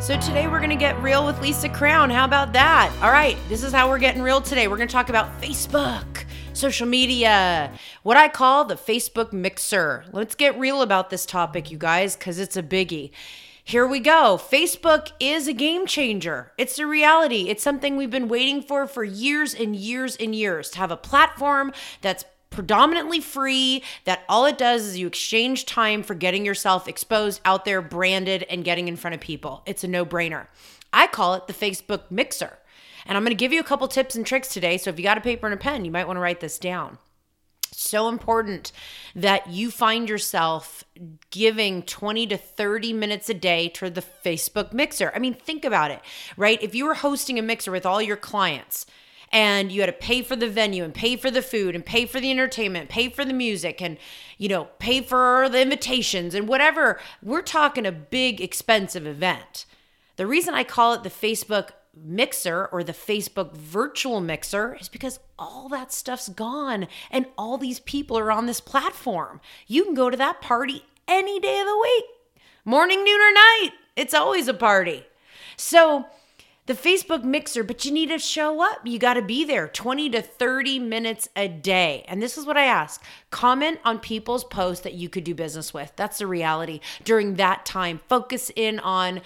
So today we're going to get real with Lisa Crown. How about that? All right, this is how we're getting real today. We're going to talk about Facebook, social media, what I call the Facebook mixer. Let's get real about this topic, you guys, because it's a biggie. Here we go. Facebook is a game changer. It's a reality. It's something we've been waiting for years and years and years, to have a platform that's predominantly free, that all it does is you exchange time for getting yourself exposed out there, branded, and getting in front of people. It's a no-brainer. I call it the Facebook mixer. And I'm going to give you a couple tips and tricks today. So if you got a paper and a pen, you might want to write this down. So important that you find yourself giving 20 to 30 minutes a day to the Facebook mixer. I mean, think about it, right? If you were hosting a mixer with all your clients, and you had to pay for the venue and pay for the food and pay for the entertainment, pay for the music and, pay for the invitations and whatever. We're talking a big, expensive event. The reason I call it the Facebook mixer or the Facebook virtual mixer is because all that stuff's gone and all these people are on this platform. You can go to that party any day of the week, morning, noon, or night. It's always a party. So the Facebook mixer, but you need to show up. You got to be there 20 to 30 minutes a day. And this is what I ask. Comment on people's posts that you could do business with. That's the reality. During that time, focus in on,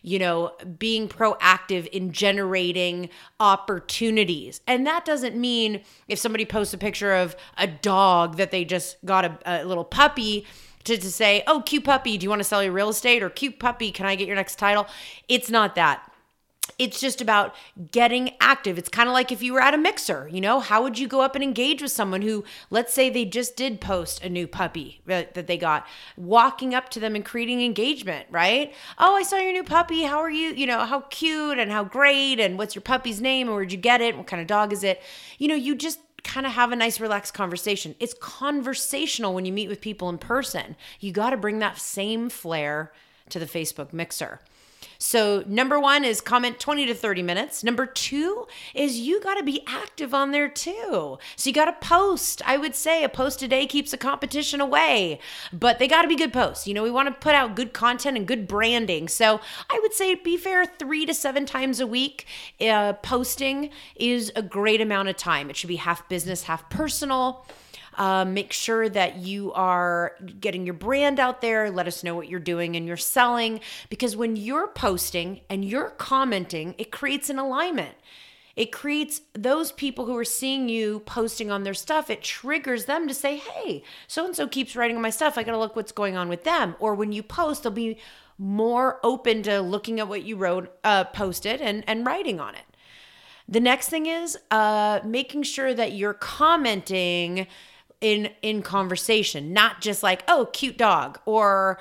being proactive in generating opportunities. And that doesn't mean if somebody posts a picture of a dog that they just got a little puppy to say, oh, cute puppy, do you want to sell your real estate? Or cute puppy, can I get your next title? It's not that. It's just about getting active. It's kind of like if you were at a mixer, how would you go up and engage with someone who, let's say they just did post a new puppy that they got, walking up to them and creating engagement, right? Oh, I saw your new puppy. How are you? How cute and how great, and what's your puppy's name, and where'd you get it? What kind of dog is it? You just kind of have a nice relaxed conversation. It's conversational when you meet with people in person. You got to bring that same flair to the Facebook mixer. So number one is comment 20 to 30 minutes. Number two is you got to be active on there too. So you got to post. I would say a post a day keeps the competition away, but they got to be good posts. We want to put out good content and good branding. So I would say, be fair, 3 to 7 times a week. Posting is a great amount of time. It should be half business, half personal. Make sure that you are getting your brand out there. Let us know what you're doing and you're selling, because when you're posting and you're commenting, it creates an alignment. It creates those people who are seeing you posting on their stuff. It triggers them to say, hey, so-and-so keeps writing on my stuff. I got to look what's going on with them. Or when you post, they'll be more open to looking at what you posted and writing on it. The next thing is making sure that you're commenting in conversation, not just like, oh, cute dog, or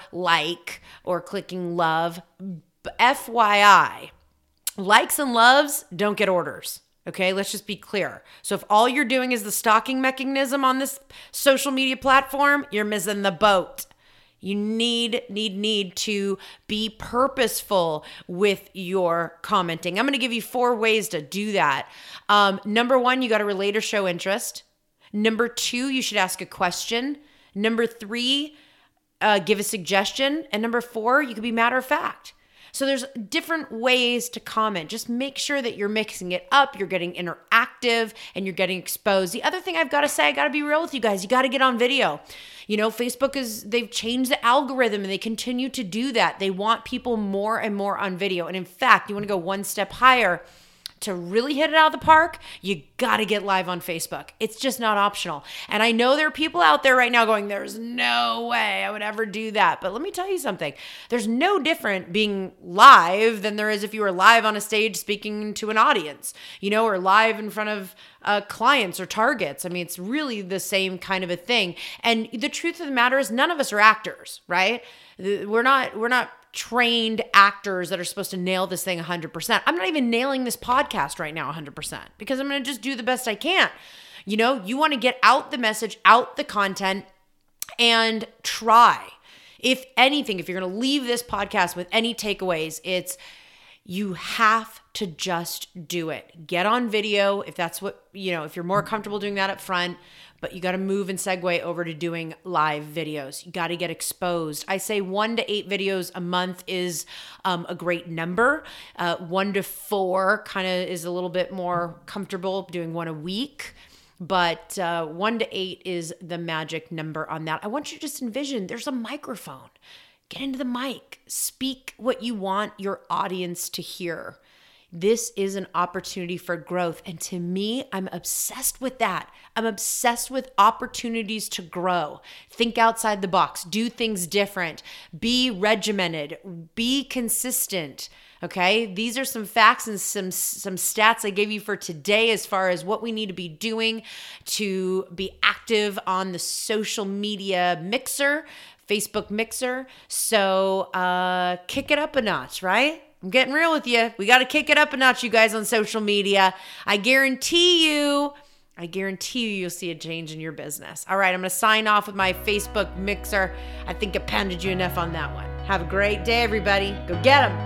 clicking love. FYI, likes and loves don't get orders. Okay, let's just be clear. So if all you're doing is the stalking mechanism on this social media platform, you're missing the boat. You need to be purposeful with your commenting. I'm going to give you 4 ways to do that. Number 1, you got to relate or show interest. Number 2, you should ask a question. Number 3, give a suggestion. And number 4, you could be matter of fact. So there's different ways to comment. Just make sure that you're mixing it up, you're getting interactive, and you're getting exposed. The other thing I've got to say, I got to be real with you guys. You got to get on video. Facebook they've changed the algorithm and they continue to do that. They want people more and more on video. And in fact, you want to go one step higher. To really hit it out of the park, you got to get live on Facebook. It's just not optional. And I know there are people out there right now going, there's no way I would ever do that. But let me tell you something. There's no different being live than there is if you were live on a stage speaking to an audience, or live in front of clients or targets. I mean, it's really the same kind of a thing. And the truth of the matter is none of us are actors, right? We're not trained actors that are supposed to nail this thing 100%. I'm not even nailing this podcast right now 100% because I'm going to just do the best I can. You want to get out the message, out the content, and try. If anything, if you're going to leave this podcast with any takeaways, it's you have to just do it. Get on video if that's what, if you're more comfortable doing that up front, but you got to move and segue over to doing live videos. You got to get exposed. I say 1 to 8 videos a month is a great number. 1 to 4 kind of is a little bit more comfortable, doing 1 a week. But 1 to 8 is the magic number on that. I want you to just envision there's a microphone. Get into the mic. Speak what you want your audience to hear. This is an opportunity for growth. And to me, I'm obsessed with that. I'm obsessed with opportunities to grow. Think outside the box. Do things different. Be regimented. Be consistent. Okay, these are some facts and some stats I gave you for today as far as what we need to be doing to be active on the social media mixer, Facebook mixer. So kick it up a notch, right? I'm getting real with you. We got to kick it up a notch, you guys, on social media. I guarantee you you'll see a change in your business. All right, I'm going to sign off with my Facebook mixer. I think I pounded you enough on that one. Have a great day, everybody. Go get them.